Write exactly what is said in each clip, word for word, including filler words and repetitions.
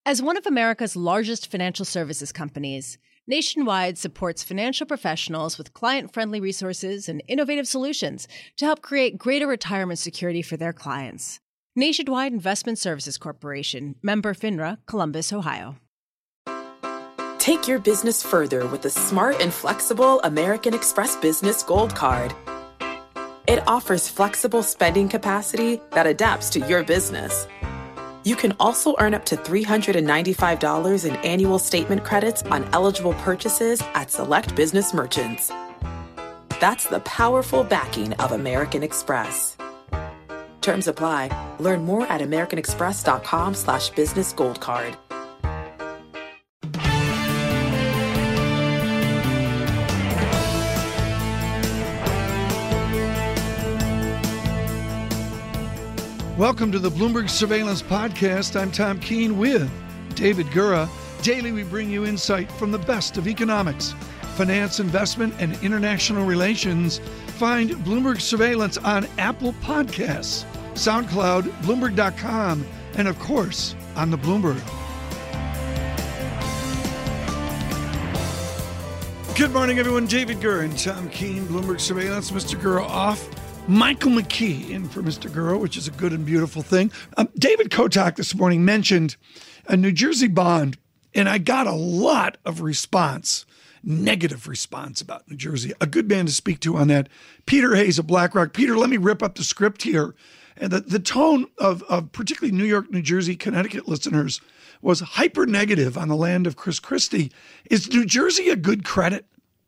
As one of America's largest financial services companies, Nationwide supports financial professionals with client-friendly resources and innovative solutions to help create greater retirement security for their clients. Nationwide Investment Services Corporation, member FINRA, Columbus, Ohio. Take your business further with the smart and flexible American Express Business Gold Card. It offers flexible spending capacity that adapts to your business. You can also earn up to three hundred ninety-five dollars in annual statement credits on eligible purchases at select business merchants. That's the powerful backing of American Express. Terms apply. Learn more at americanexpress.com slash business gold card. Welcome to the Bloomberg Surveillance Podcast. I'm Tom Keene with David Gura. Daily, we bring you insight from the best of economics, finance, investment, and international relations. Find Bloomberg Surveillance on Apple Podcasts, SoundCloud, Bloomberg dot com, and of course, on the Bloomberg. Good morning, everyone. David Gura and Tom Keene, Bloomberg Surveillance. Mister Gura off. Michael McKee in for Mister Gura, which is a good and beautiful thing. Um, David Kotak this morning mentioned a New Jersey bond, and I got a lot of response, negative response about New Jersey. A good man to speak to on that, Peter Hayes of BlackRock. Peter, let me rip up the script here. And the, the tone of, of particularly New York, New Jersey, Connecticut listeners was hyper negative on the land of Chris Christie. Is New Jersey a good credit?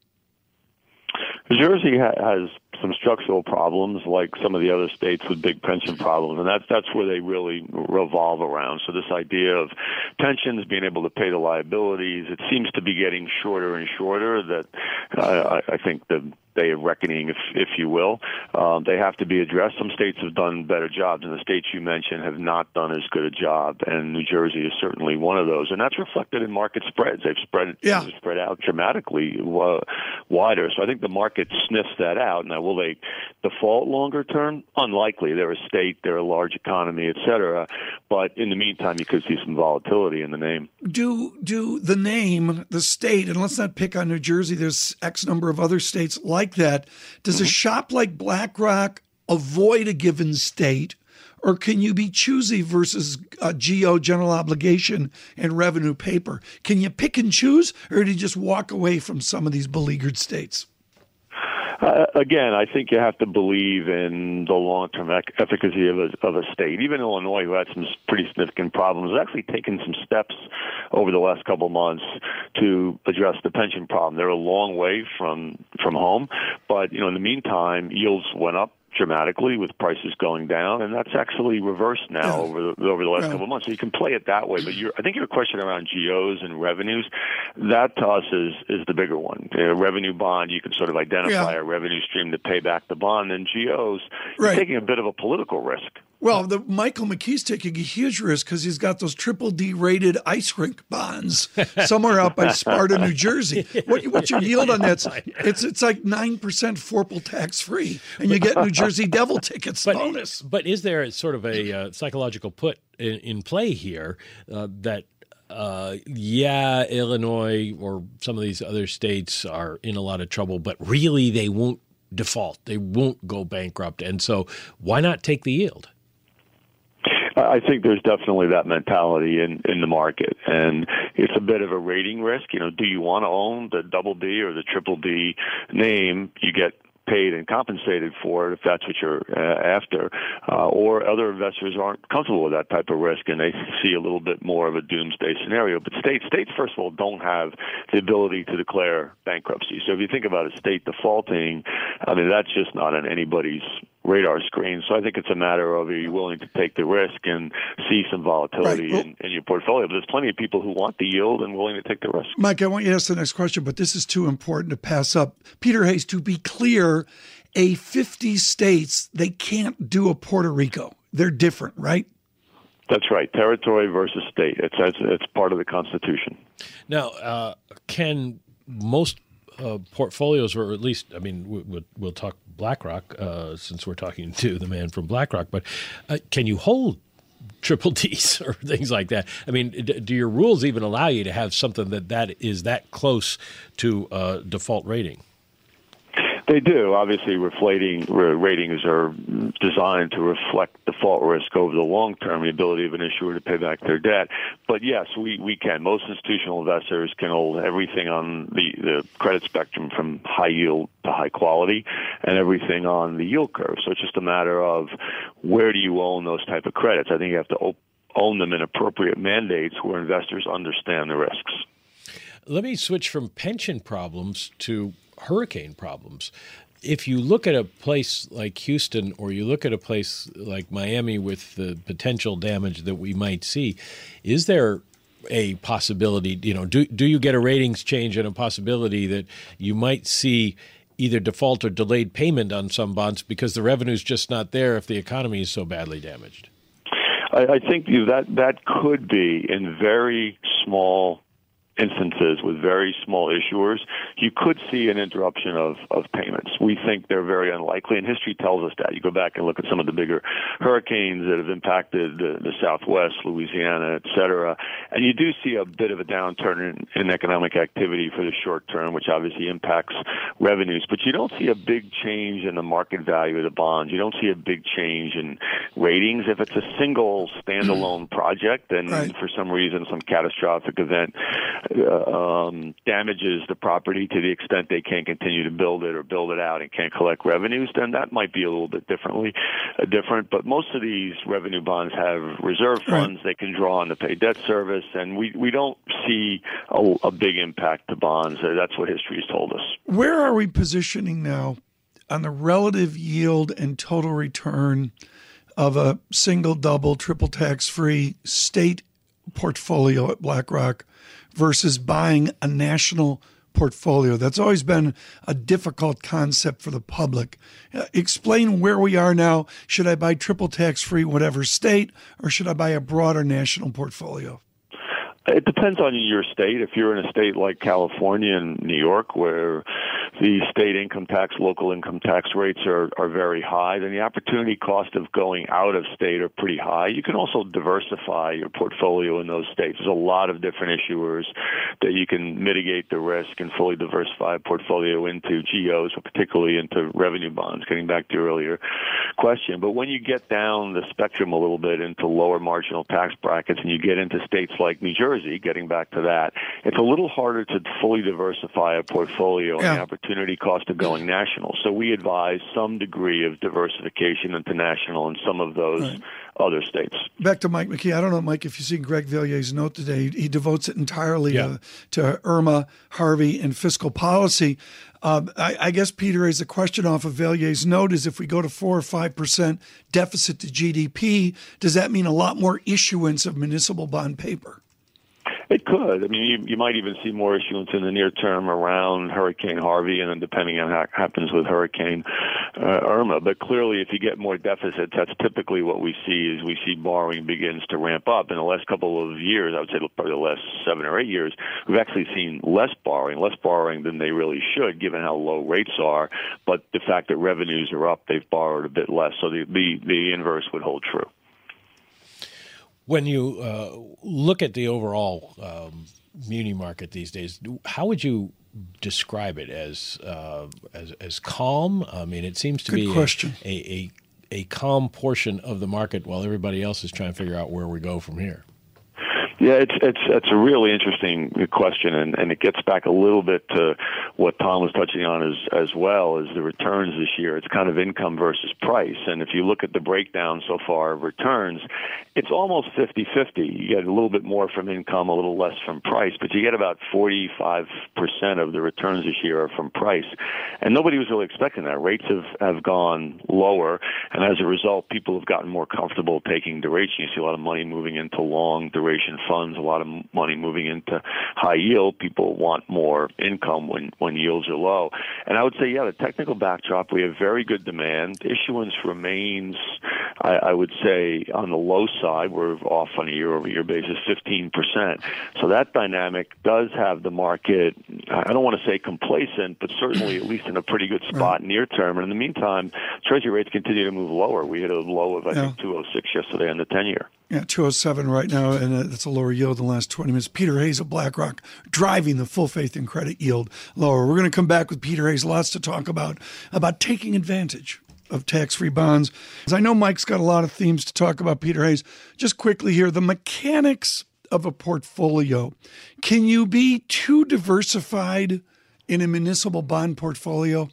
New Jersey ha- has some structural problems like some of the other states with big pension problems, and that's that's where they really revolve around. So this idea of pensions being able to pay the liabilities, it seems to be getting shorter and shorter. That uh, I, I think the day of reckoning, if if you will, um, they have to be addressed. Some states have done better jobs, and the states you mentioned have not done as good a job. And New Jersey is certainly one of those, and that's reflected in market spreads. They've spread yeah. they've spread out dramatically uh, wider. So I think the market sniffs that out. Now, will they default longer term? Unlikely. They're a state, they're a large economy, et cetera. But in the meantime, you could see some volatility in the name. Do do the name, the state, and let's not pick on New Jersey. There's X number of other states like that. Does mm-hmm. a shop like BlackRock avoid a given state, or can you be choosy versus uh, G O, general obligation, and revenue paper? Can you pick and choose, or do you just walk away from some of these beleaguered states? Uh, again, I think you have to believe in the long-term ec- efficacy of a, of a state. Even Illinois, who had some pretty significant problems, has actually taken some steps over the last couple of months to address the pension problem. They're a long way from from home, but you know, in the meantime, yields went up dramatically with prices going down, and that's actually reversed now yeah. over the, over the last yeah. couple of months. So you can play it that way. But you're, I think your question around G Os and revenues, that to us is is the bigger one. A revenue bond, you can sort of identify yeah. a revenue stream to pay back the bond, and G Os, you're right. taking a bit of a political risk. Well, the Michael McKee's taking a huge risk because he's got those triple D rated ice rink bonds somewhere out by Sparta, New Jersey. What, what's your yield on that? It's it's like nine percent Forpal tax free, and you get New Jersey Devil tickets but, bonus. But is there sort of a uh, psychological put in, in play here uh, that Uh, yeah, Illinois or some of these other states are in a lot of trouble, but really they won't default. They won't go bankrupt. And so why not take the yield? I think there's definitely that mentality in, in the market, and it's a bit of a rating risk. You know, do you want to own the double D or the triple D name? You get paid and compensated for it if that's what you're uh, after, uh, or other investors aren't comfortable with that type of risk and they see a little bit more of a doomsday scenario. But states, states first of all, don't have the ability to declare bankruptcy. So if you think about a state defaulting, I mean, that's just not on anybody's radar screen. So I think it's a matter of, are you willing to take the risk and see some volatility right. well, in, in your portfolio? But there's plenty of people who want the yield and willing to take the risk. Mike, I want you to ask the next question, but this is too important to pass up. Peter Hayes, to be clear, a fifty states, they can't do a Puerto Rico. They're different, right? That's right. Territory versus state. It's it's, it's part of the Constitution. Now, uh, can most uh, portfolios, or at least, I mean, we'll, we'll talk BlackRock uh, since we're talking to the man from BlackRock, but uh, can you hold triple Ds or things like that. I mean, do your rules even allow you to have something that, that is that close to a default rating? They do. Obviously, reflating ratings are designed to reflect default risk over the long term, the ability of an issuer to pay back their debt. But yes, we, we can. Most institutional investors can hold everything on the, the credit spectrum from high yield to high quality and everything on the yield curve. So it's just a matter of where do you own those type of credits. I think you have to op- own them in appropriate mandates where investors understand the risks. Let me switch from pension problems to hurricane problems. If you look at a place like Houston or you look at a place like Miami with the potential damage that we might see, is there a possibility, you know, do do you get a ratings change and a possibility that you might see either default or delayed payment on some bonds because the revenue's just not there if the economy is so badly damaged? I, I think that that could be in very small instances with very small issuers, you could see an interruption of, of payments. We think they're very unlikely, and history tells us that. You go back and look at some of the bigger hurricanes that have impacted the, the Southwest, Louisiana, et cetera, and you do see a bit of a downturn in, in economic activity for the short term, which obviously impacts revenues, but you don't see a big change in the market value of the bonds. You don't see a big change in ratings. If it's a single standalone project and right. for some reason, some catastrophic event, Uh, um, damages the property to the extent they can't continue to build it or build it out and can't collect revenues, then that might be a little bit differently uh, different. But most of these revenue bonds have reserve funds right. they can draw on to pay debt service, and we, we don't see a, a big impact to bonds. Uh, that's what history has told us. Where are we positioning now on the relative yield and total return of a single, double, triple tax-free state portfolio at BlackRock versus buying a national portfolio? That's always been a difficult concept for the public. Uh, explain where we are now. Should I buy triple tax-free whatever state, or should I buy a broader national portfolio? It depends on your state. If you're in a state like California and New York, where the state income tax, local income tax rates are, are very high, then the opportunity cost of going out of state are pretty high. You can also diversify your portfolio in those states. There's a lot of different issuers that you can mitigate the risk and fully diversify a portfolio into G Os, particularly into revenue bonds, getting back to your earlier question. But when you get down the spectrum a little bit into lower marginal tax brackets and you get into states like New Jersey, getting back to that, it's a little harder to fully diversify a portfolio yeah. and the opportunity cost of going national. So we advise some degree of diversification into national in some of those right. other states. Back to Mike McKee. I don't know, Mike, if you've seen Greg Vallier's note today. He, he devotes it entirely yeah. to, to Irma, Harvey, and fiscal policy. Um, I, I guess Peter raised a question off of Vallier's note is if we go to four or five percent deficit to G D P, does that mean a lot more issuance of municipal bond paper? It could. I mean, you, you might even see more issuance in the near term around Hurricane Harvey, and then depending on how it happens with Hurricane uh, Irma. But clearly, if you get more deficits, that's typically what we see is we see borrowing begins to ramp up. In the last couple of years, I would say probably the last seven or eight years, we've actually seen less borrowing, less borrowing than they really should, given how low rates are. But the fact that revenues are up, they've borrowed a bit less. So the the, the inverse would hold true. When you uh, look at the overall um, muni market these days, how would you describe it as uh, as, as calm? I mean, it seems to Good be question. A, a, a calm portion of the market while everybody else is trying to figure out where we go from here. Yeah, it's it's it's a really interesting question, and, and it gets back a little bit to what Tom was touching on as as well as the returns this year. It's kind of income versus price, and if you look at the breakdown so far of returns, it's almost fifty-fifty. You get a little bit more from income, a little less from price, but you get about forty-five percent of the returns this year are from price, and nobody was really expecting that. Rates have have gone lower, and as a result, people have gotten more comfortable taking duration. You see a lot of money moving into long duration funds, a lot of money moving into high yield. People want more income when, when yields are low. And I would say, yeah, the technical backdrop, we have very good demand. Issuance remains, I, I would say, on the low side. We're off on a year-over-year basis, fifteen percent. So that dynamic does have the market uh, I don't want to say complacent, but certainly at least in a pretty good spot near term. And in the meantime, Treasury rates continue to move lower. We hit a low of, I yeah. think, two oh six yesterday on the ten-year. Yeah, two oh seven right now, and it's a lower yield in the last twenty minutes. Peter Hayes of BlackRock driving the full faith and credit yield lower. We're going to come back with Peter Hayes. Lots to talk about, about taking advantage of tax-free bonds. I know Mike's got a lot of themes to talk about, Peter Hayes. Just quickly here, the mechanics of a portfolio. Can you be too diversified in a municipal bond portfolio?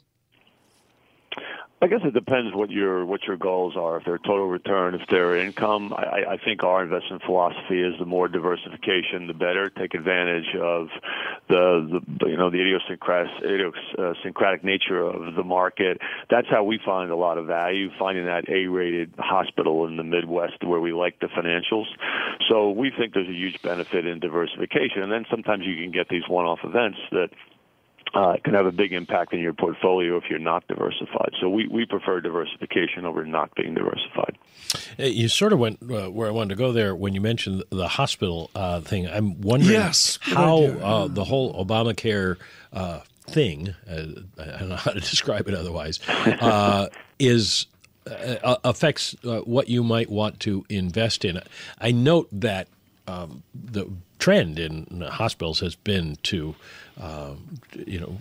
I guess it depends what your what your goals are. If they're total return, if they're income, I, I think our investment philosophy is the more diversification, the better. Take advantage of the, the you know the idiosyncratic, idiosyncratic nature of the market. That's how we find a lot of value, finding that A-rated hospital in the Midwest where we like the financials. So we think there's a huge benefit in diversification. And then sometimes you can get these one-off events that Uh, it can have a big impact in your portfolio if you're not diversified. So we, we prefer diversification over not being diversified. You sort of went uh, where I wanted to go there when you mentioned the hospital uh, thing. I'm wondering yes, how uh, the whole Obamacare uh, thing, uh, I don't know how to describe it otherwise, uh, is uh, affects uh, what you might want to invest in. I note that um, the trend in hospitals has been to Um, you know,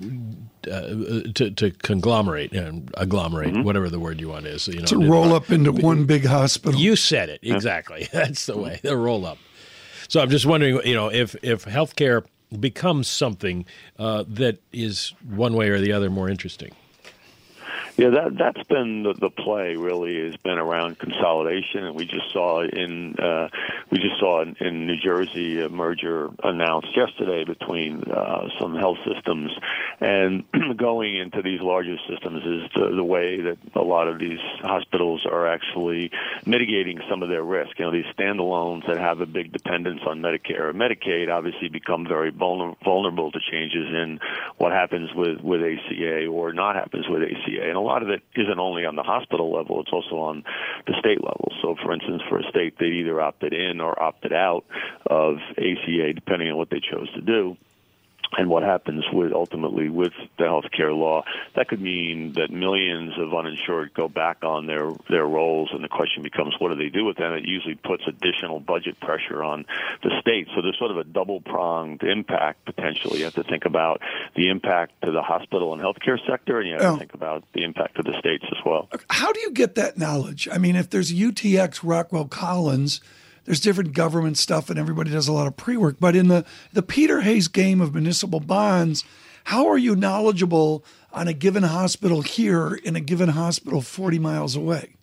uh, to, to conglomerate and agglomerate, mm-hmm. whatever the word you want is. You know, to roll up into one big hospital. You said it exactly. That's the way. The roll up. So I'm just wondering, you know, if if healthcare becomes something uh, that is one way or the other more interesting. Yeah, that that's been the, the play. Really, has been around consolidation, and we just saw in uh, we just saw in, in New Jersey a merger announced yesterday between uh, some health systems, and going into these larger systems is the, the way that a lot of these hospitals are actually mitigating some of their risk. You know, these standalones that have a big dependence on Medicare or Medicaid obviously become very vulner- vulnerable to changes in what happens with with A C A or not happens with A C A. And a lot of it isn't only on the hospital level, it's also on the state level. So, for instance, for a state, they either opted in or opted out of A C A, depending on what they chose to do. And what happens with ultimately with the health care law, that could mean that millions of uninsured go back on their, their rolls, and the question becomes, what do they do with them? It usually puts additional budget pressure on the state. So there's sort of a double-pronged impact, potentially. You have to think about the impact to the hospital and healthcare sector, and you have oh. to think about the impact to the states as well. How do you get that knowledge? I mean, if there's U T X, Rockwell Collins, there's different government stuff, and everybody does a lot of pre-work. But in the, the Peter Hayes game of municipal bonds, how are you knowledgeable on a given hospital here in a given hospital forty miles away?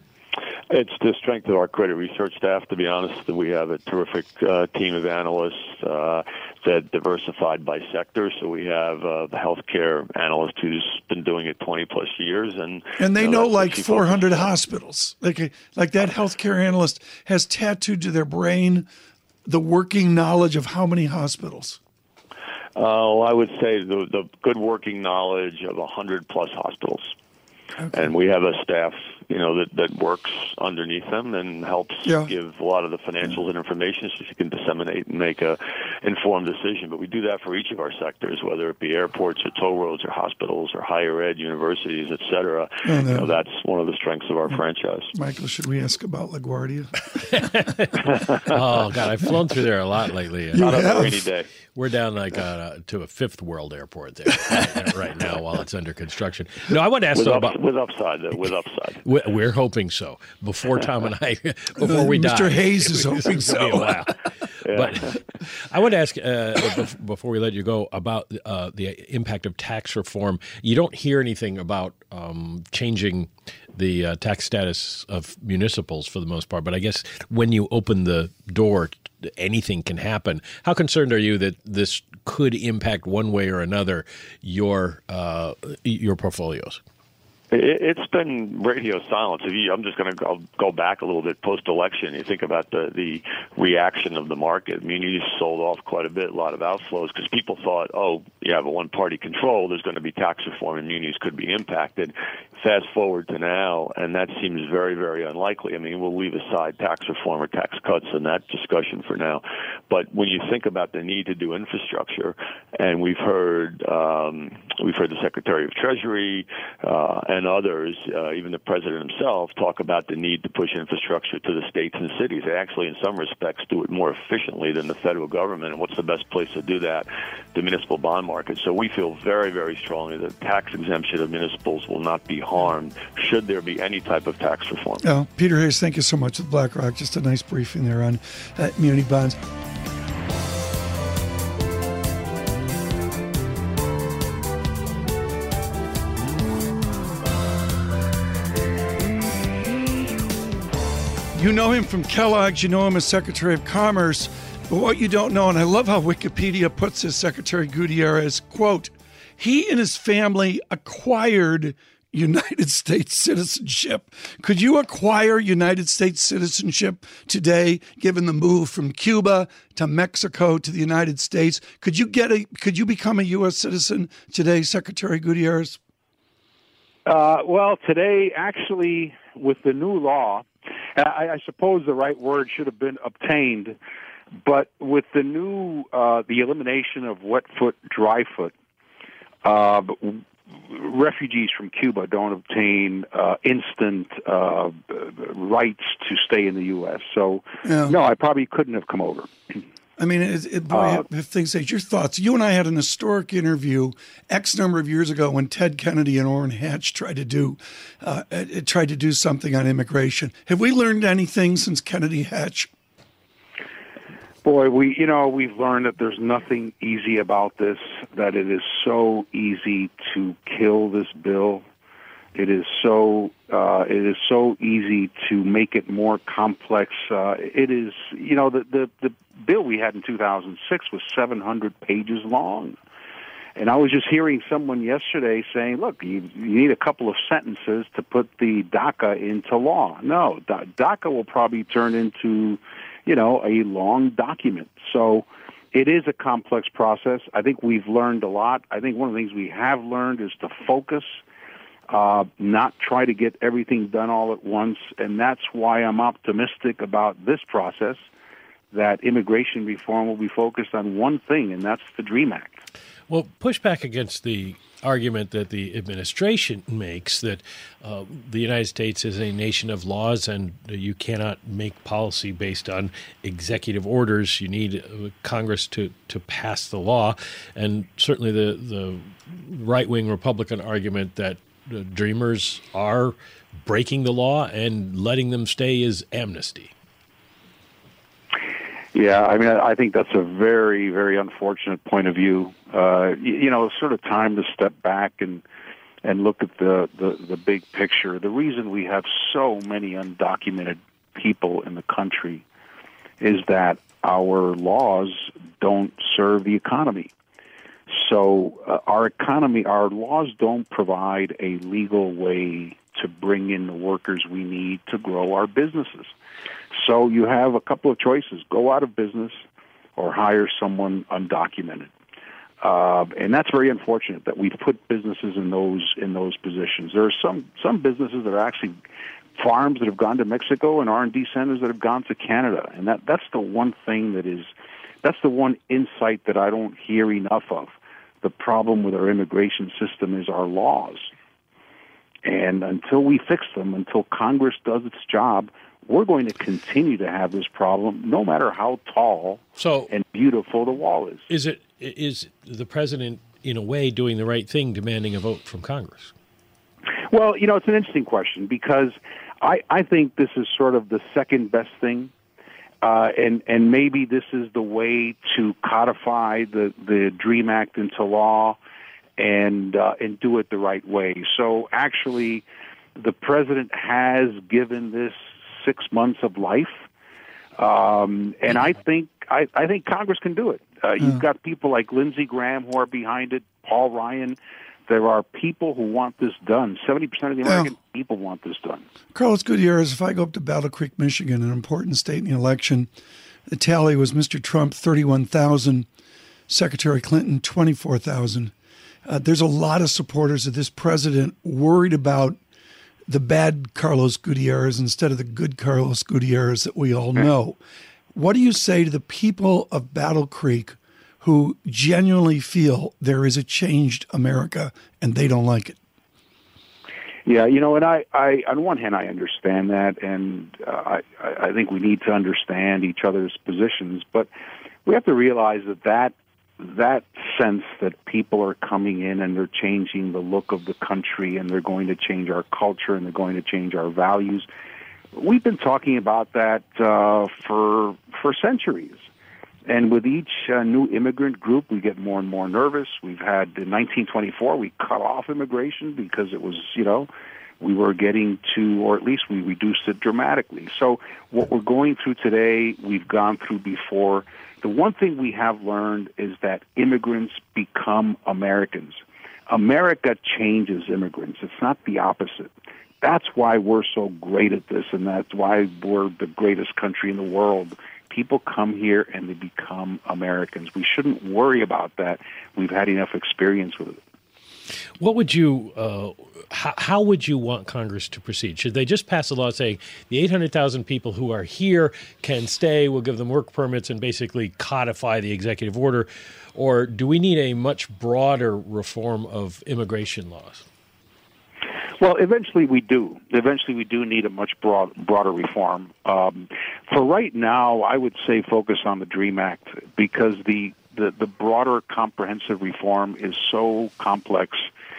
It's the strength of our credit research staff, to be honest. We have a terrific uh, team of analysts uh, that diversified by sector. So we have uh, the healthcare analyst who's been doing it twenty plus years, and and they you know, know like four hundred hospitals. Like like that healthcare analyst has tattooed to their brain the working knowledge of how many hospitals. Uh, well, I would say the the good working knowledge of a hundred plus hospitals. Okay. And we have a staff, you know, that, that works underneath them and helps yeah. give a lot of the financials and information so you can disseminate and make a informed decision. But we do that for each of our sectors, whether it be airports or toll roads or hospitals or higher ed, universities, et cetera. You know, that's one of the strengths of our yeah. franchise. Michael, should we ask about LaGuardia? Oh, God, I've flown through there a lot lately. You Not have? on a rainy day. We're down like uh, to a fifth world airport there right, right now while it's under construction. No, I want to ask with, though, up, about with upside. Though, with upside, we're hoping so. Before Tom and I, before we die, Mister Hayes is hoping so. Be a while. Yeah. But I want to ask uh, before we let you go about uh, the impact of tax reform. You don't hear anything about um, changing the uh, tax status of municipals for the most part, but I guess when you open the door, anything can happen. How concerned are you that this could impact one way or another your uh, your portfolios? It's been radio silence. If you, I'm just going to go, go back a little bit post-election. You think about the, the reaction of the market. Munis sold off quite a bit, a lot of outflows, because people thought, oh, you have a one-party control, there's going to be tax reform and munis could be impacted. fast forward to now, and that seems very, very unlikely. I mean, we'll leave aside tax reform or tax cuts and that discussion for now. But when you think about the need to do infrastructure, and we've heard um, we've heard the Secretary of Treasury uh, and others, uh, even the President himself, talk about the need to push infrastructure to the states and cities. They actually, in some respects, do it more efficiently than the federal government. And what's the best place to do that? The municipal bond market. So we feel very, very strongly that tax exemption of municipals will not be harmed should there be any type of tax reform. Oh, Peter Hayes, thank you so much with BlackRock. Just a nice briefing there on uh, muni bonds. You know him from Kellogg's, you know him as Secretary of Commerce, but what you don't know, and I love how Wikipedia puts this, Secretary Gutierrez, quote, he and his family acquired United States citizenship. Could you acquire United States citizenship today, given the move from Cuba to Mexico to the United States? Could you get a, could you become a U S citizen today, Secretary Gutierrez? Uh, well, today, actually, with the new law, I, I suppose the right word should have been obtained, but with the new, uh, the elimination of wet foot, dry foot, uh, refugees from Cuba don't obtain uh, instant uh, rights to stay in the U S. So, yeah. No, I probably couldn't have come over. I mean, it, it, boy, uh, if things say, your thoughts. You and I had an historic interview X number of years ago when Ted Kennedy and Orrin Hatch tried to do uh, it, tried to do something on immigration. Have we learned anything since Kennedy Hatch? Boy, we you know we've learned that there's nothing easy about this. That it is so easy to kill this bill. It is so uh, it is so easy to make it more complex. Uh, it is you know the, the the bill we had in two thousand six was seven hundred pages long, and I was just hearing someone yesterday saying, "Look, you, you need a couple of sentences to put the DACA into law." No, DACA will probably turn into you know a long document. So it is a complex process. I think we've learned a lot. I think one of the things we have learned is to focus. Uh, not try to get everything done all at once, and that's why I'm optimistic about this process, that immigration reform will be focused on one thing, and that's the DREAM Act. Well, push back against the argument that the administration makes that uh, the United States is a nation of laws and you cannot make policy based on executive orders. You need uh, Congress to, to pass the law. And certainly the, the right-wing Republican argument that the Dreamers are breaking the law and letting them stay is amnesty. Yeah, I mean, I think that's a very, very unfortunate point of view. Uh, you, you know, it's sort of time to step back and and look at the, the, the big picture. The reason we have so many undocumented people in the country is that our laws don't serve the economy. So uh, our economy, our laws don't provide a legal way to bring in the workers we need to grow our businesses. So you have a couple of choices: go out of business or hire someone undocumented. Uh, and that's very unfortunate that we've put businesses in those in those positions. There are some some businesses that are actually farms that have gone to Mexico and R and D centers that have gone to Canada, and that that's the one thing that is that's the one insight that I don't hear enough of. The problem with our immigration system is our laws. And until we fix them, until Congress does its job, we're going to continue to have this problem, no matter how tall so, and beautiful the wall is. Is it is the president, in a way, doing the right thing, demanding a vote from Congress? Well, you know, it's an interesting question because I, I think this is sort of the second best thing. Uh, and, and maybe this is the way to codify the, the DREAM Act into law and uh, and do it the right way. So actually, the president has given this six months of life, um, and I think I, I think Congress can do it. Uh, you've got people like Lindsey Graham who are behind it, Paul Ryan. There are people who want this done. seventy percent of the American well, people want this done. Carlos Gutierrez, if I go up to Battle Creek, Michigan, an important state in the election, the tally was Mister Trump, thirty-one thousand, Secretary Clinton, twenty-four thousand. Uh, there's a lot of supporters of this president worried about the bad Carlos Gutierrez instead of the good Carlos Gutierrez that we all know. What do you say to the people of Battle Creek who genuinely feel there is a changed America and they don't like it? Yeah, you know, and I, I on one hand, I understand that, and uh, I, I think we need to understand each other's positions, but we have to realize that that, that sense that people are coming in and they're changing the look of the country and they're going to change our culture and they're going to change our values, we've been talking about that uh, for for centuries. And with each uh, new immigrant group, we get more and more nervous. We've had, in nineteen twenty-four, we cut off immigration because it was, you know, we were getting to, or at least we reduced it dramatically. So what we're going through today, we've gone through before. The one thing we have learned is that immigrants become Americans. America changes immigrants. It's not the opposite. That's why we're so great at this, and that's why we're the greatest country in the world. People come here and they become Americans. We shouldn't worry about that. We've had enough experience with it. What would you, uh, how, how would you want Congress to proceed? Should they just pass a law saying the eight hundred thousand people who are here can stay, we'll give them work permits and basically codify the executive order? Or do we need a much broader reform of immigration laws? Well, eventually we do. Eventually we do need a much broad, broader reform. Um, for right now, I would say focus on the DREAM Act because the, the, the broader comprehensive reform is so complex,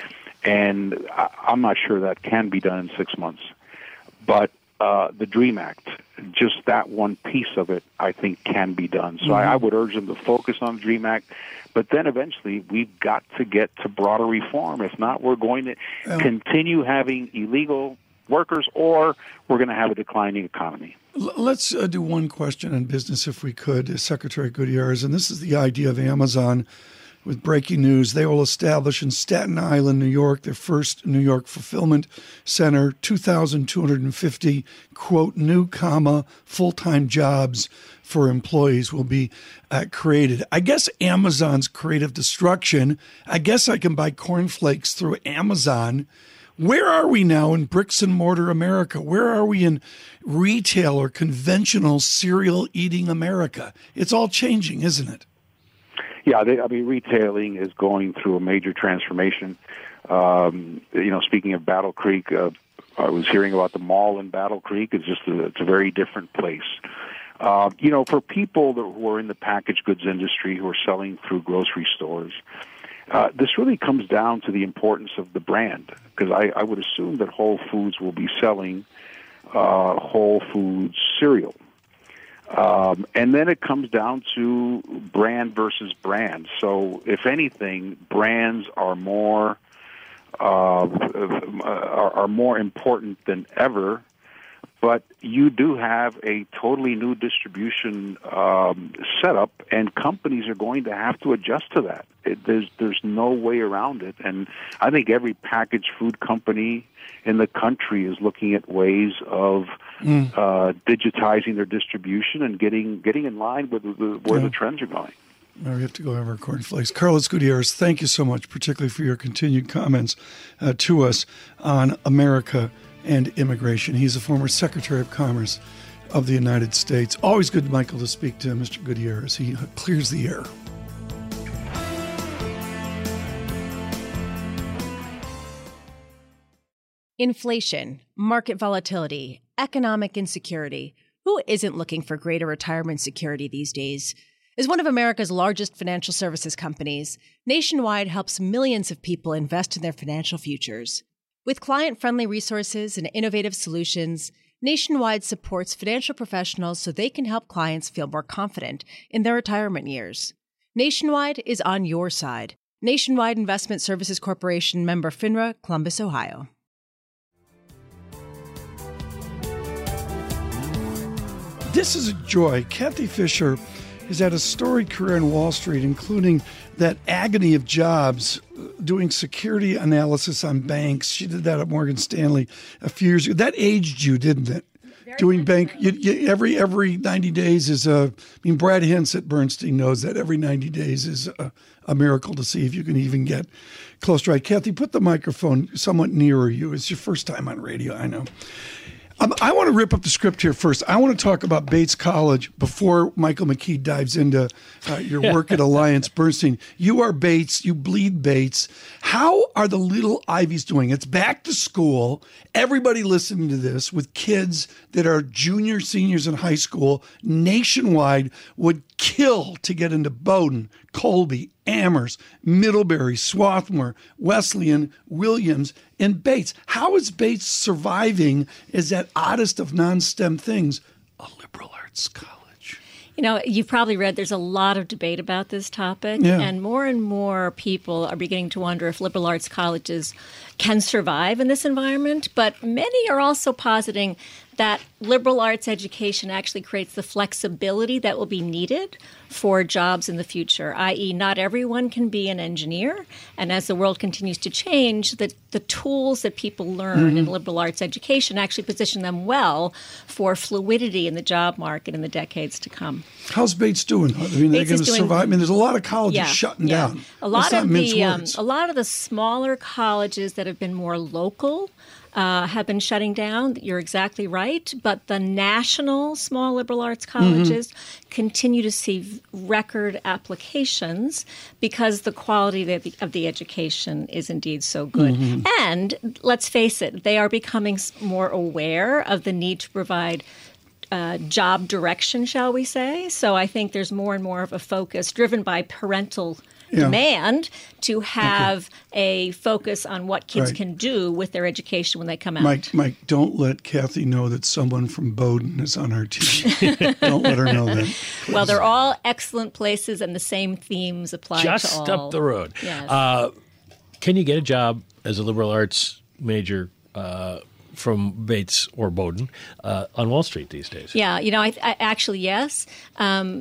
and I, I'm not sure that can be done in six months. But uh, the DREAM Act, just that one piece of it, I think can be done. So mm-hmm. I, I would urge them to focus on the DREAM Act. But then eventually we've got to get to broader reform. If not, we're going to um, continue having illegal workers, or we're going to have a declining economy. Let's uh, do one question on business, if we could, Secretary Gutierrez. And this is the idea of Amazon. With breaking news, they will establish in Staten Island, New York, their first New York fulfillment center, two thousand two hundred fifty, quote, new, comma, full-time jobs for employees will be uh, created. I guess Amazon's creative destruction. I guess I can buy cornflakes through Amazon. Where are we now in bricks and mortar America? Where are we in retail or conventional cereal eating America? It's all changing, isn't it? Yeah, they, I mean, retailing is going through a major transformation. Um, you know, speaking of Battle Creek, uh, I was hearing about the mall in Battle Creek. It's just a, it's a very different place. Uh, you know, for people that who are in the packaged goods industry who are selling through grocery stores, uh, this really comes down to the importance of the brand, because I, I would assume that Whole Foods will be selling uh, Whole Foods cereal. Um, and then it comes down to brand versus brand. So, if anything, brands are more uh, are, are more important than ever. But you do have a totally new distribution um, setup, and companies are going to have to adjust to that. It, there's there's no way around it. And I think every packaged food company in the country is looking at ways of mm. uh, digitizing their distribution and getting getting in line with the, where yeah. the trends are going. Now we have to go over cornflakes. Carlos Gutierrez, thank you so much, particularly for your continued comments uh, to us on America and immigration. He's a former Secretary of Commerce of the United States. Always good, Michael, to speak to Mister Gutierrez. He clears the air. Inflation, market volatility, economic insecurity. Who isn't looking for greater retirement security these days? As one of America's largest financial services companies, Nationwide helps millions of people invest in their financial futures. With client-friendly resources and innovative solutions, Nationwide supports financial professionals so they can help clients feel more confident in their retirement years. Nationwide is on your side. Nationwide Investment Services Corporation, member FINRA, Columbus, Ohio. This is a joy. Kathy Fisher has had a storied career in Wall Street, including that agony of jobs doing security analysis on banks. She did that at Morgan Stanley a few years ago. That aged you, didn't it? doing bank you, you, every every ninety days is a. I mean, Brad Hintz at Bernstein knows that every ninety days is a, a miracle to see if you can even get close to right. Kathy, put the microphone somewhat nearer you. It's your first time on radio, I know. Um, I want to rip up the script here first. I want to talk about Bates College before Michael McKee dives into uh, your work at Alliance Bernstein. You are Bates. You bleed Bates. How are the little Ivies doing? It's back to school. Everybody listening to this with kids that are juniors, seniors in high school nationwide would kill to get into Bowdoin, Colby, Amherst, Middlebury, Swarthmore, Wesleyan, Williams, and Bates. How is Bates surviving as that oddest of non-STEM things, a liberal arts college? You know, you've probably read there's a lot of debate about this topic, yeah. and more and more people are beginning to wonder if liberal arts colleges can survive in this environment. But many are also positing that liberal arts education actually creates the flexibility that will be needed for jobs in the future, that is not everyone can be an engineer. And as the world continues to change, the, the tools that people learn mm-hmm. in liberal arts education actually position them well for fluidity in the job market in the decades to come. How's Bates doing? I mean, they're going to survive. I mean, there's a lot of colleges yeah, shutting yeah. down. A lot Let's of the um, words. a lot of the smaller colleges that have been more local Uh, have been shutting down. You're exactly right. But the national small liberal arts colleges mm-hmm. continue to see record applications because the quality of the, of the education is indeed so good. Mm-hmm. And let's face it, they are becoming more aware of the need to provide Uh, job direction, shall we say. So I think there's more and more of a focus driven by parental yeah. demand to have okay. a focus on what kids right. can do with their education when they come out. Mike, Mike, don't let Kathy know that someone from Bowdoin is on our team. Don't let her know that. Please. Well, they're all excellent places, and the same themes apply Just to all. Just up the road. Yes. Uh, can you get a job as a liberal arts major uh, from Bates or Bowdoin uh, on Wall Street these days? Yeah, you know, I, I actually yes. Um,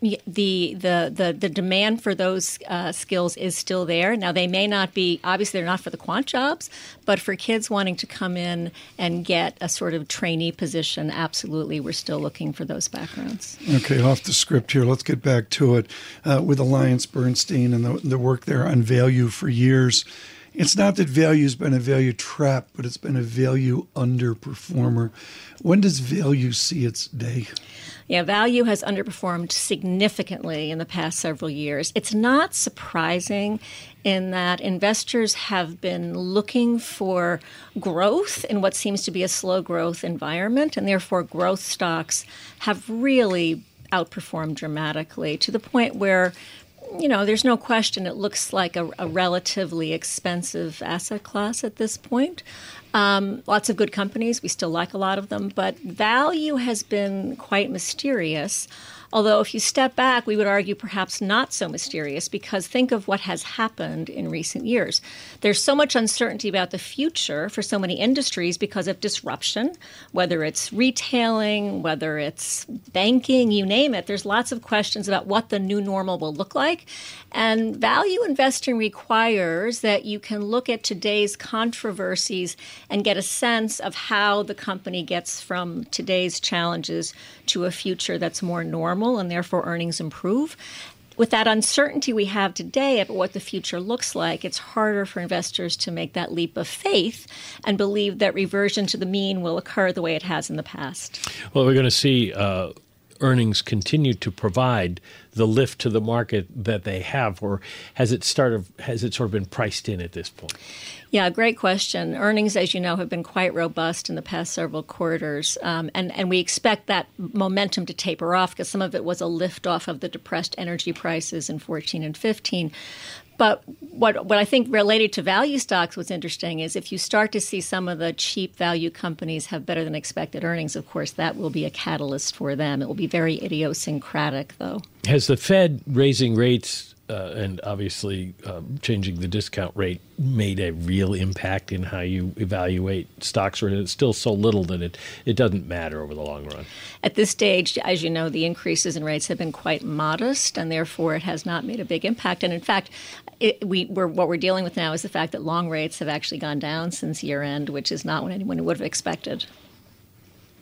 the, the the the demand for those uh, skills is still there. Now they may not be obviously they're not for the quant jobs, but for kids wanting to come in and get a sort of trainee position, absolutely, we're still looking for those backgrounds. Okay, off the script here. Let's get back to it uh, with Alliance Bernstein and the, the work there on value for years. It's not that value's been a value trap, but it's been a value underperformer. When does value see its day? Yeah, value has underperformed significantly in the past several years. It's not surprising in that investors have been looking for growth in what seems to be a slow growth environment, and therefore growth stocks have really outperformed dramatically to the point where you know, there's no question it looks like a, a relatively expensive asset class at this point. Um, lots of good companies. We still like a lot of them. But value has been quite mysterious. Although if you step back, we would argue perhaps not so mysterious, because think of what has happened in recent years. There's so much uncertainty about the future for so many industries because of disruption, whether it's retailing, whether it's banking, you name it. There's lots of questions about what the new normal will look like. And value investing requires that you can look at today's controversies and get a sense of how the company gets from today's challenges to a future that's more normal, and therefore earnings improve. With that uncertainty we have today about what the future looks like, it's harder for investors to make that leap of faith and believe that reversion to the mean will occur the way it has in the past. Well, we're going to see uh, earnings continue to provide the lift to the market that they have, or has it started? Has it sort of been priced in at this point? Yeah, great question. Earnings, as you know, have been quite robust in the past several quarters, um, and, and we expect that momentum to taper off because some of it was a lift off of the depressed energy prices in fourteen and fifteen. But what what I think related to value stocks, what's interesting is if you start to see some of the cheap value companies have better than expected earnings, of course, that will be a catalyst for them. It will be very idiosyncratic, though. Has the Fed raising rates uh, and obviously uh, changing the discount rate made a real impact in how you evaluate stocks, or is it still so little that it, it doesn't matter over the long run? At this stage, as you know, the increases in rates have been quite modest, and therefore it has not made a big impact. And in fact, it, we, we're, what we're dealing with now is the fact that long rates have actually gone down since year end, which is not what anyone would have expected.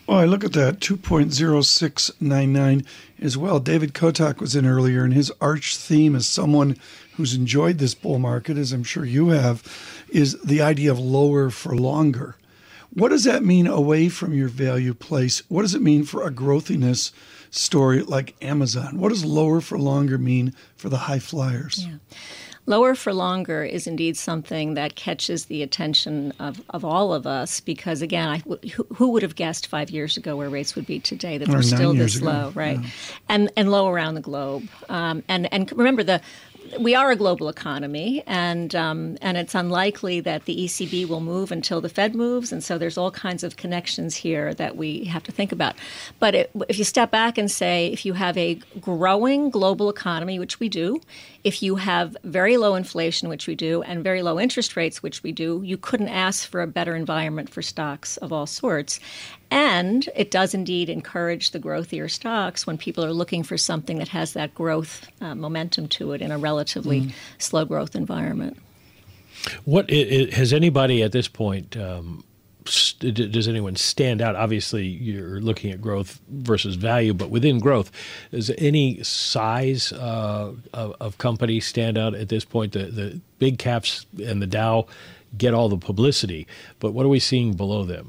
Oh, I look at that, two point oh six nine nine as well. David Kotak was in earlier, and his arch theme as someone who's enjoyed this bull market, as I'm sure you have, is the idea of lower for longer. What does that mean away from your value place? What does it mean for a growthiness story like Amazon? What does lower for longer mean for the high flyers? Yeah. Lower for longer is indeed something that catches the attention of, of all of us because, again, I, who, who would have guessed five years ago where rates would be today, that they're still this ago. low, right? Yeah. And and low around the globe. Um, and, and remember, the we are a global economy, and um, and it's unlikely that the E C B will move until the Fed moves, and so there's all kinds of connections here that we have to think about. But it, if you step back and say, if you have a growing global economy, which we do, if you have very low inflation, which we do, and very low interest rates, which we do, you couldn't ask for a better environment for stocks of all sorts. And it does indeed encourage the growthier stocks when people are looking for something that has that growth uh, momentum to it in a relatively mm. slow growth environment. What it, it, has anybody at this point, um, st- does anyone stand out? Obviously, you're looking at growth versus value, but within growth, does any size uh, of, of company stand out at this point? The, the big caps and the Dow get all the publicity, but what are we seeing below them?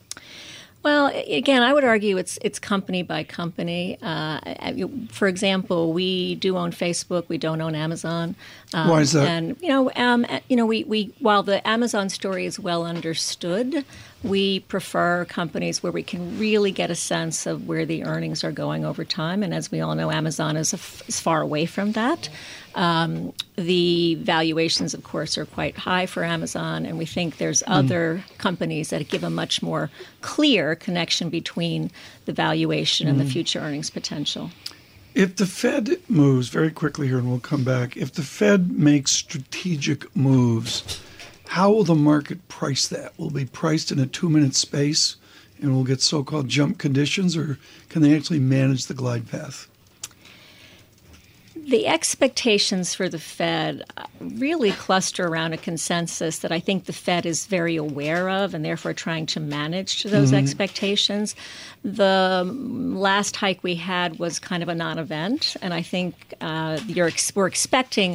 Well, again, I would argue it's it's company by company. Uh, for example, we do own Facebook. We don't own Amazon. Um, Why is that? And you know, um, you know, we, we while the Amazon story is well understood, we prefer companies where we can really get a sense of where the earnings are going over time. And as we all know, Amazon is, a f- is far away from that. Um, the valuations, of course, are quite high for Amazon, and we think there's mm. other companies that give a much more clear connection between the valuation mm. and the future earnings potential. If the Fed moves, very quickly here, and we'll come back, if the Fed makes strategic moves, how will the market price that? Will it be priced in a two-minute space and we'll get so-called jump conditions, or can they actually manage the glide path? The expectations for the Fed really cluster around a consensus that I think the Fed is very aware of and therefore trying to manage those mm-hmm. expectations. The last hike we had was kind of a non-event, and I think uh, you're ex- we're expecting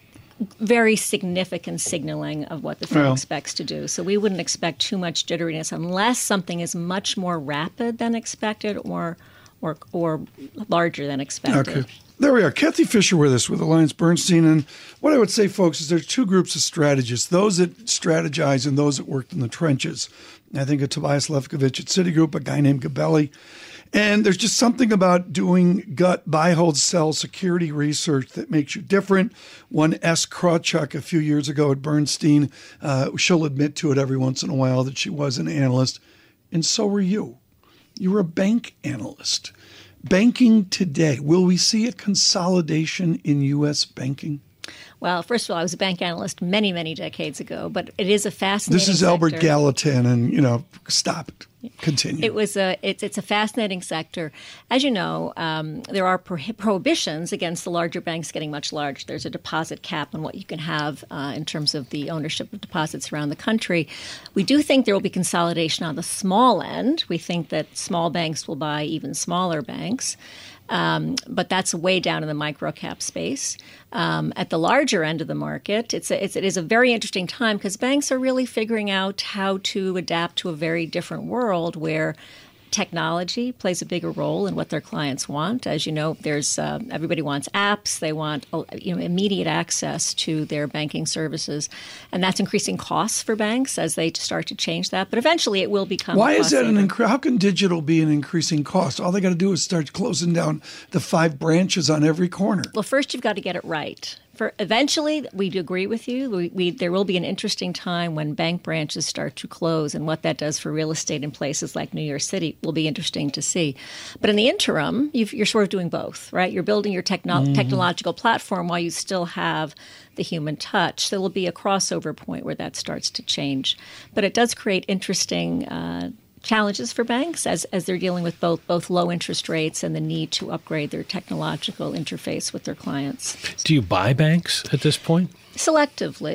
very significant signaling of what the Fed well. expects to do. So we wouldn't expect too much jitteriness unless something is much more rapid than expected or or, or larger than expected. Okay. There we are. Kathy Fisher with us with AllianceBernstein. And what I would say, folks, is there's two groups of strategists, those that strategize and those that worked in the trenches. I think of Tobias Lefkovich at Citigroup, a guy named Gabelli. And there's just something about doing gut buy, hold, sell security research that makes you different. One S. Krawchuk a few years ago at Bernstein, uh, she'll admit to it every once in a while that she was an analyst. And so were you. You were a bank analyst. Banking today, will we see a consolidation in U S banking? Well, first of all, I was a bank analyst many, many decades ago, but it is a fascinating This is sector. Albert Gallatin, and, you know, stop it. Continue. It was a it's it's a fascinating sector. As you know, um, there are pro- prohibitions against the larger banks getting much larger. There's a deposit cap on what you can have uh, in terms of the ownership of deposits around the country. We do think there will be consolidation on the small end. We think that small banks will buy even smaller banks. Um, but that's way down in the micro-cap space. Um, at the larger end of the market, it's a, it's, it is a very interesting time because banks are really figuring out how to adapt to a very different world where technology plays a bigger role in what their clients want. As you know, there's uh, everybody wants apps. They want you know immediate access to their banking services, and that's increasing costs for banks as they start to change that. But eventually, it will become. Why a is that saver. an incre- How can digital be an increasing cost? All they got to do is start closing down the five branches on every corner. Well, first you've got to get it right. For eventually, we agree with you. We, we, there will be an interesting time when bank branches start to close, and what that does for real estate in places like New York City will be interesting to see. But in the interim, you've, you're sort of doing both, right? You're building your techno- mm-hmm. technological platform while you still have the human touch. There will be a crossover point where that starts to change. But it does create interesting uh challenges for banks as, as they're dealing with both both low interest rates and the need to upgrade their technological interface with their clients. Do you buy banks at this point? Selectively.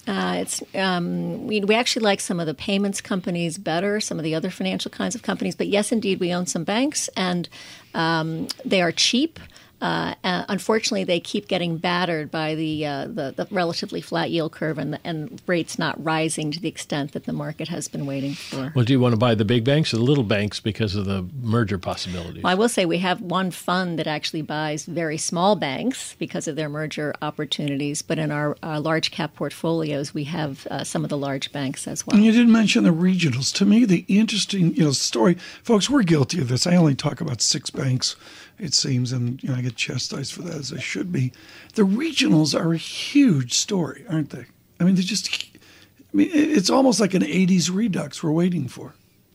Uh, it's um, we, we actually like some of the payments companies better, some of the other financial kinds of companies. But yes, indeed, we own some banks, and um, they are cheap. Uh, uh, unfortunately, they keep getting battered by the uh, the, the relatively flat yield curve and, the, and rates not rising to the extent that the market has been waiting for. Well, do you want to buy the big banks or the little banks because of the merger possibilities? Well, I will say we have one fund that actually buys very small banks because of their merger opportunities. But in our uh, large cap portfolios, we have uh, some of the large banks as well. And you didn't mention the regionals. To me, the interesting you know story, folks, we're guilty of this. I only talk about six banks, it seems, and you know I get chastised for that, as I should be. The regionals are a huge story, aren't they? I mean, they're just, I mean, it's almost like an eighties redux we're waiting for.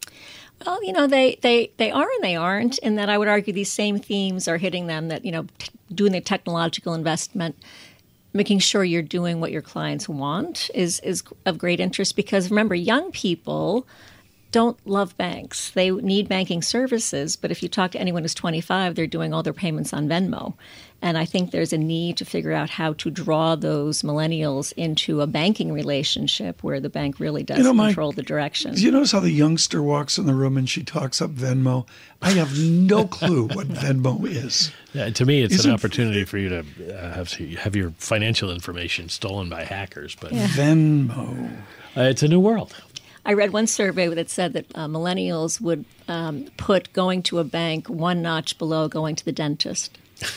Well, you know, they, they, they are and they aren't, in that I would argue these same themes are hitting them, that, you know, t- doing the technological investment, making sure you're doing what your clients want is, is of great interest, because remember, young people don't love banks. They need banking services, but if you talk to anyone who's twenty-five, they're doing all their payments on Venmo. And I think there's a need to figure out how to draw those millennials into a banking relationship where the bank really does you know, control my, the direction. Do you notice how the youngster walks in the room and she talks up Venmo? I have no clue what Venmo is. Yeah, to me, it's Isn't, an opportunity for you to uh, have, have your financial information stolen by hackers. But yeah. Venmo. Uh, it's a new world. I read one survey that said that uh, millennials would um, put going to a bank one notch below going to the dentist.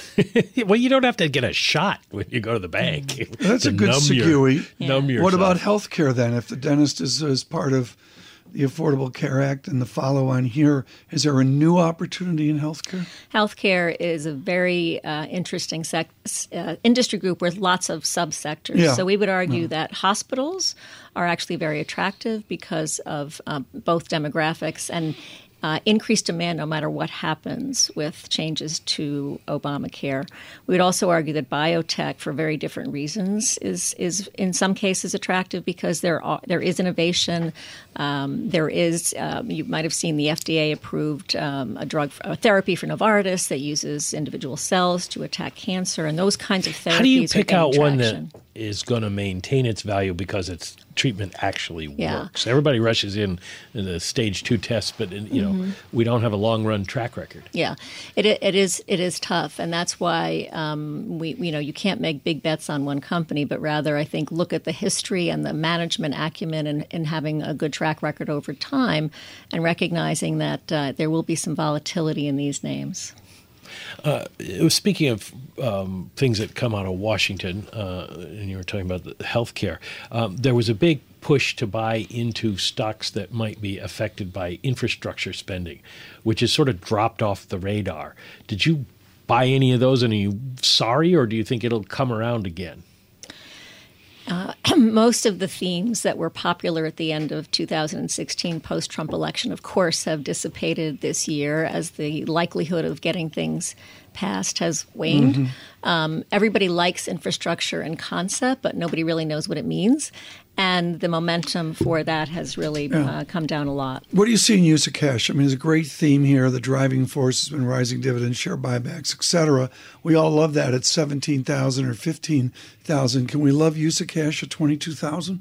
Well, you don't have to get a shot when you go to the bank. That's a good segue. Yeah. What about health care then? If the dentist is, is part of the Affordable Care Act and the follow-on here, is there a new opportunity in health care? Health care is a very uh, interesting sec- uh, industry group with lots of subsectors. Yeah. So we would argue Yeah. that hospitals are actually very attractive because of um, both demographics and Uh, increased demand no matter what happens with changes to Obamacare. We would also argue that biotech, for very different reasons, is is in some cases attractive because there are, there is innovation. Um, there is um, you might have seen the F D A approved um, a drug a therapy for Novartis that uses individual cells to attack cancer, and those kinds of therapies. How do you pick out traction. one that is going to maintain its value because its treatment actually Yeah. works? Everybody rushes in in the stage two tests, but in, you know Mm-hmm. we don't have a long run track record. Yeah, it it is it is tough, and that's why um, we you know you can't make big bets on one company, but rather I think look at the history and the management acumen and, and having a good track record over time, and recognizing that uh, there will be some volatility in these names. Uh, speaking of um, things that come out of Washington, uh, and you were talking about the healthcare, um, there was a big push to buy into stocks that might be affected by infrastructure spending, which has sort of dropped off the radar. Did you buy any of those, and are you sorry, or do you think it'll come around again? Uh, most of the themes that were popular at the end of two thousand sixteen post-Trump election, of course, have dissipated this year as the likelihood of getting things passed has waned. Mm-hmm. Um, everybody likes infrastructure and concept, but nobody really knows what it means. And the momentum for that has really Yeah. uh, come down a lot. What do you see in use of cash? I mean, there's a great theme here. The driving force has been rising dividends, share buybacks, et cetera. We all love that at seventeen thousand or fifteen thousand. Can we love use of cash at twenty-two thousand?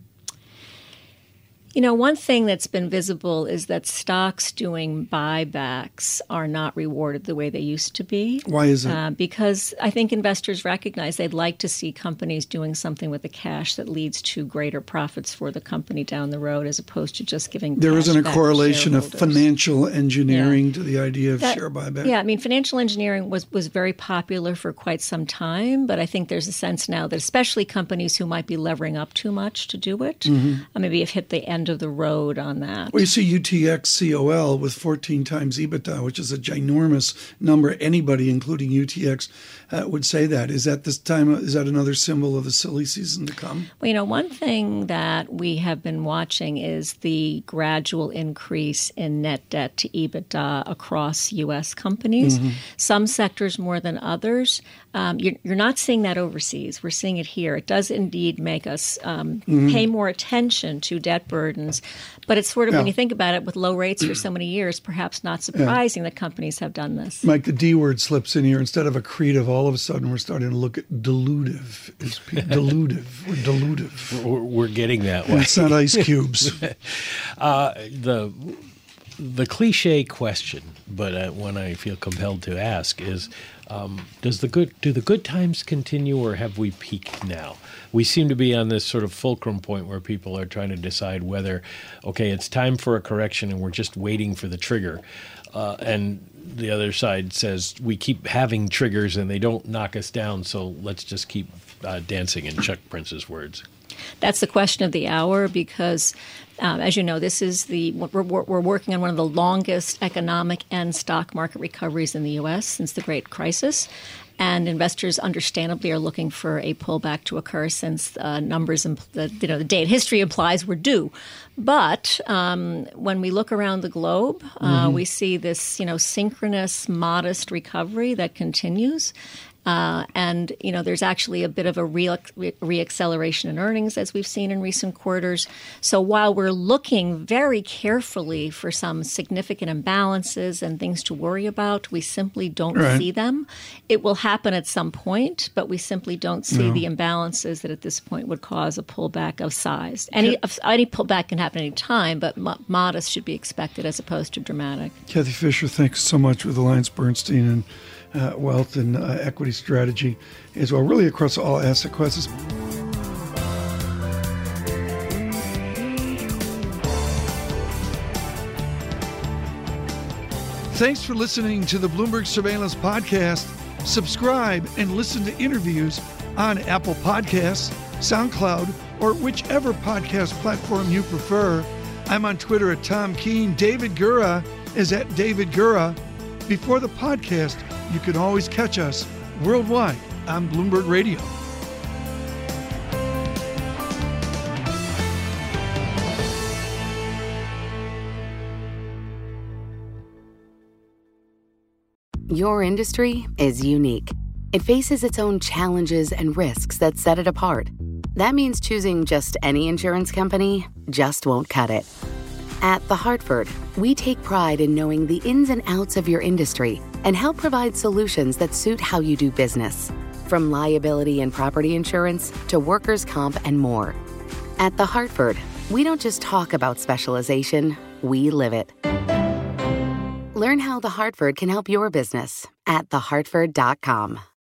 You know, one thing that's been visible is that stocks doing buybacks are not rewarded the way they used to be. Why is it? Uh, because I think investors recognize they'd like to see companies doing something with the cash that leads to greater profits for the company down the road, as opposed to just giving There cash isn't a back to correlation of shareholders. financial engineering Yeah. to the idea of That- share buyback? Yeah, I mean, financial engineering was, was very popular for quite some time, but I think there's a sense now that especially companies who might be levering up too much to do it, Mm-hmm. uh, maybe have hit the end of the road on that. Well, you see U T X C O L with fourteen times EBITDA, which is a ginormous number. Anybody, including U T X, uh, would say that. Is that this time? Is that another symbol of the silly season to come? Well, you know, one thing that we have been watching is the gradual increase in net debt to EBITDA across U S companies. Mm-hmm. Some sectors more than others. Um, you're, you're not seeing that overseas. We're seeing it here. It does indeed make us um, Mm-hmm. pay more attention to debt burden burdens. But it's sort of, Yeah. when you think about it, with low rates for so many years, perhaps not surprising that companies have done this. Mike, the D word slips in here. Instead of accretive, all of a sudden we're starting to look at dilutive. Is pe- dilutive. We're dilutive. We're, we're getting that And way. it's not ice cubes. uh, the the cliche question, but uh, one I feel compelled to ask is: um, Does the good do the good times continue, or have we peaked now? We seem to be on this sort of fulcrum point where people are trying to decide whether, okay, it's time for a correction, and we're just waiting for the trigger. Uh, and the other side says we keep having triggers and they don't knock us down, so let's just keep uh, dancing, in Chuck Prince's words. That's the question of the hour because, um, as you know, this is the we're, we're working on one of the longest economic and stock market recoveries in the U S since the Great Crisis. And investors, understandably, are looking for a pullback to occur since uh, numbers, impl- the, you know, the date history implies we're due. But um, when we look around the globe, uh, mm-hmm. we see this, you know, synchronous, modest recovery that continues. Uh, and, you know, there's actually a bit of a re- re- reacceleration in earnings, as we've seen in recent quarters. So while we're looking very carefully for some significant imbalances and things to worry about, we simply don't right. see them. It will happen at some point, but we simply don't see no. the imbalances that at this point would cause a pullback of size. Any, any pullback can happen any time, but mo- modest should be expected as opposed to dramatic. Kathy Fisher, thanks so much with AllianceBernstein and Uh, wealth and uh, equity strategy as well, really across all asset classes. Thanks for listening to the Bloomberg Surveillance Podcast. Subscribe and listen to interviews on Apple Podcasts, SoundCloud, or whichever podcast platform you prefer. I'm on Twitter at Tom Keene. David Gura is at David Gura. Before the podcast, you can always catch us worldwide on Bloomberg Radio. Your industry is unique. It faces its own challenges and risks that set it apart. That means choosing just any insurance company just won't cut it. At The Hartford, we take pride in knowing the ins and outs of your industry and help provide solutions that suit how you do business, from liability and property insurance to workers' comp and more. At The Hartford, we don't just talk about specialization, we live it. Learn how The Hartford can help your business at the hartford dot com.